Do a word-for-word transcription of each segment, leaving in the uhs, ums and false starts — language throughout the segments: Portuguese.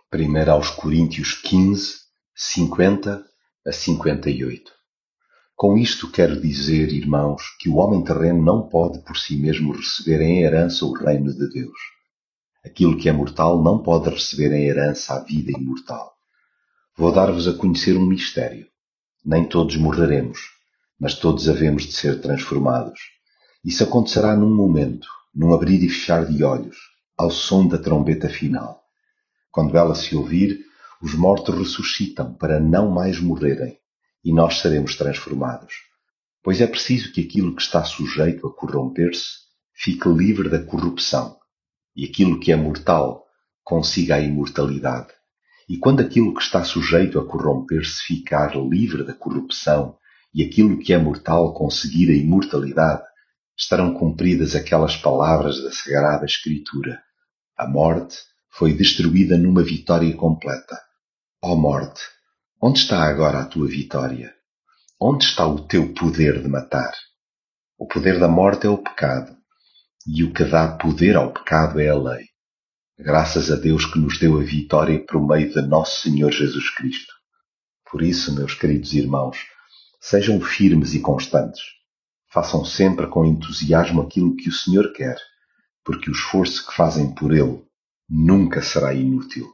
primeiro aos Coríntios quinze, cinquenta a cinquenta e oito. Com isto quero dizer, irmãos, que o homem terreno não pode por si mesmo receber em herança o reino de Deus. Aquilo que é mortal não pode receber em herança a vida imortal. Vou dar-vos a conhecer um mistério. Nem todos morreremos, mas todos havemos de ser transformados. Isso acontecerá num momento, num abrir e fechar de olhos, ao som da trombeta final. Quando ela se ouvir, os mortos ressuscitam para não mais morrerem, e nós seremos transformados. Pois é preciso que aquilo que está sujeito a corromper-se fique livre da corrupção, e aquilo que é mortal consiga a imortalidade. E quando aquilo que está sujeito a corromper-se ficar livre da corrupção, e aquilo que é mortal conseguir a imortalidade, estarão cumpridas aquelas palavras da Sagrada Escritura: a morte foi destruída numa vitória completa. Ó morte, onde está agora a tua vitória? Onde está o teu poder de matar? O poder da morte é o pecado, e o que dá poder ao pecado é a lei. Graças a Deus que nos deu a vitória por meio de nosso Senhor Jesus Cristo. Por isso, meus queridos irmãos, sejam firmes e constantes. Façam sempre com entusiasmo aquilo que o Senhor quer, porque o esforço que fazem por Ele nunca será inútil.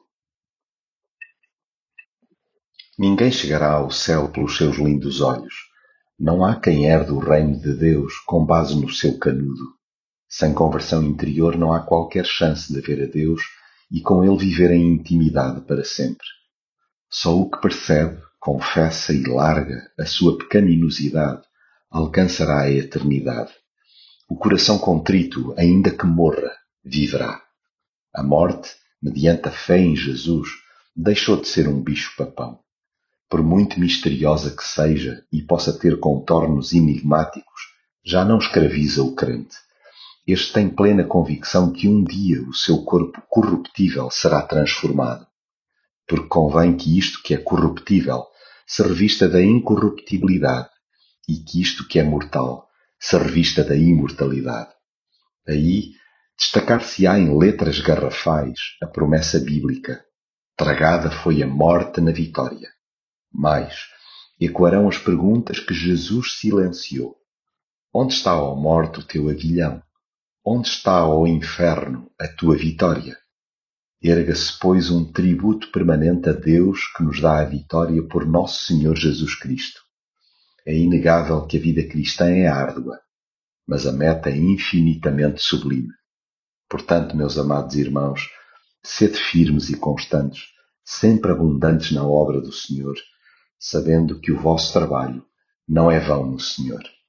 Ninguém chegará ao céu pelos seus lindos olhos. Não há quem herde o reino de Deus com base no seu canudo. Sem conversão interior não há qualquer chance de ver a Deus e com Ele viver em intimidade para sempre. Só o que percebe, confessa e larga a sua pecaminosidade alcançará a eternidade. O coração contrito, ainda que morra, viverá. A morte, mediante a fé em Jesus, deixou de ser um bicho-papão. Por muito misteriosa que seja e possa ter contornos enigmáticos, já não escraviza o crente. Este tem plena convicção que um dia o seu corpo corruptível será transformado. Porque convém que isto que é corruptível se revista da incorruptibilidade e que isto que é mortal se revista da imortalidade. Aí destacar-se-á em letras garrafais a promessa bíblica: tragada foi a morte na vitória. Mais, ecoarão as perguntas que Jesus silenciou. Onde está, ó morte, o teu aguilhão? Onde está, ó inferno, a tua vitória? Erga-se, pois, um tributo permanente a Deus que nos dá a vitória por nosso Senhor Jesus Cristo. É inegável que a vida cristã é árdua, mas a meta é infinitamente sublime. Portanto, meus amados irmãos, sede firmes e constantes, sempre abundantes na obra do Senhor, sabendo que o vosso trabalho não é vão no Senhor.